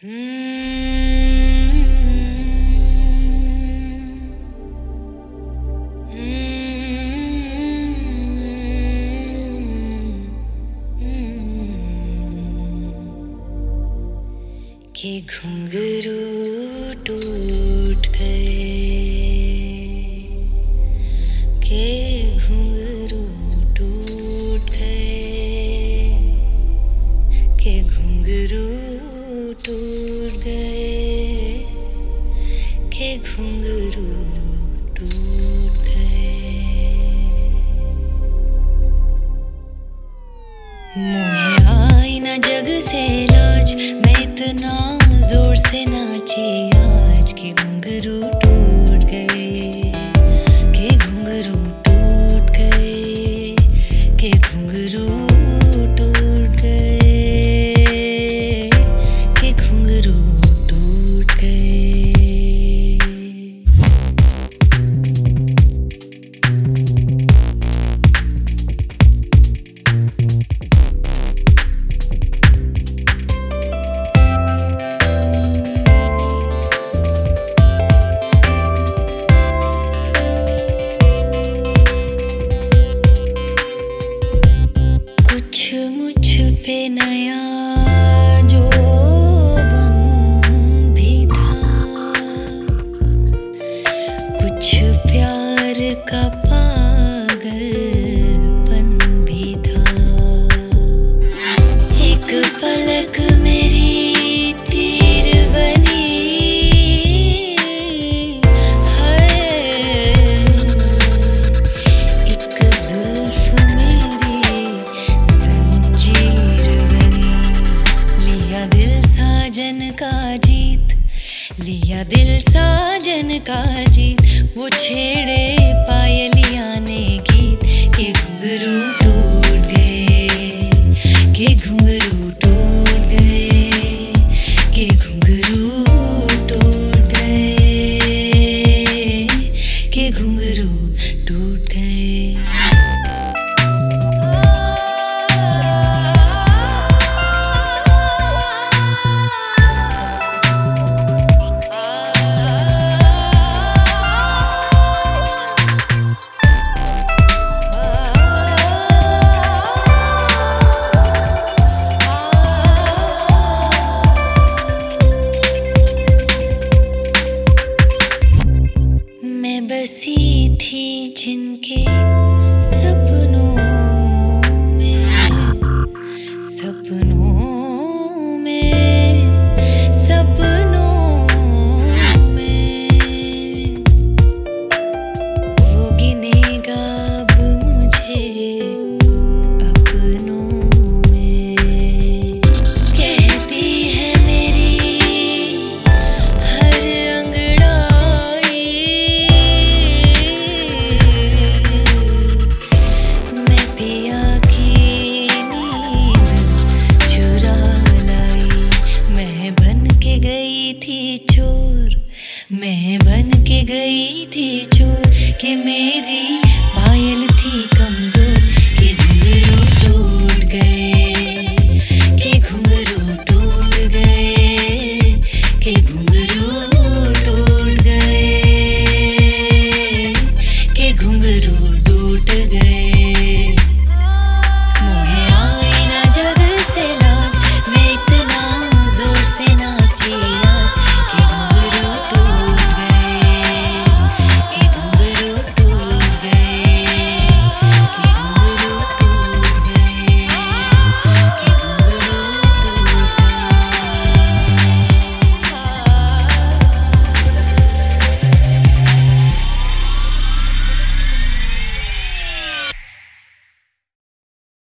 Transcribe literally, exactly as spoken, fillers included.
के घुंघरू टूट गए, के घुंघरू टूट गए, के घुंघरू टूट गए, के घुंघरू टूट गए। मोहे आई ना जग से लाज, मैं इतना जोर से नाची आज के घुंघरू टूट गए, के घुंघरू टूट गए, के घुंघरू टूट गए, के घुंघरू टूट गए। मुझ पे नया जो बन भी था, कुछ प्यार का पागलपन भी था। एक पलक मेरी तीर बनी है, एक जुल्फ मेरी साजन का जीत, लिया दिल साजन का जीत, वो छेड़े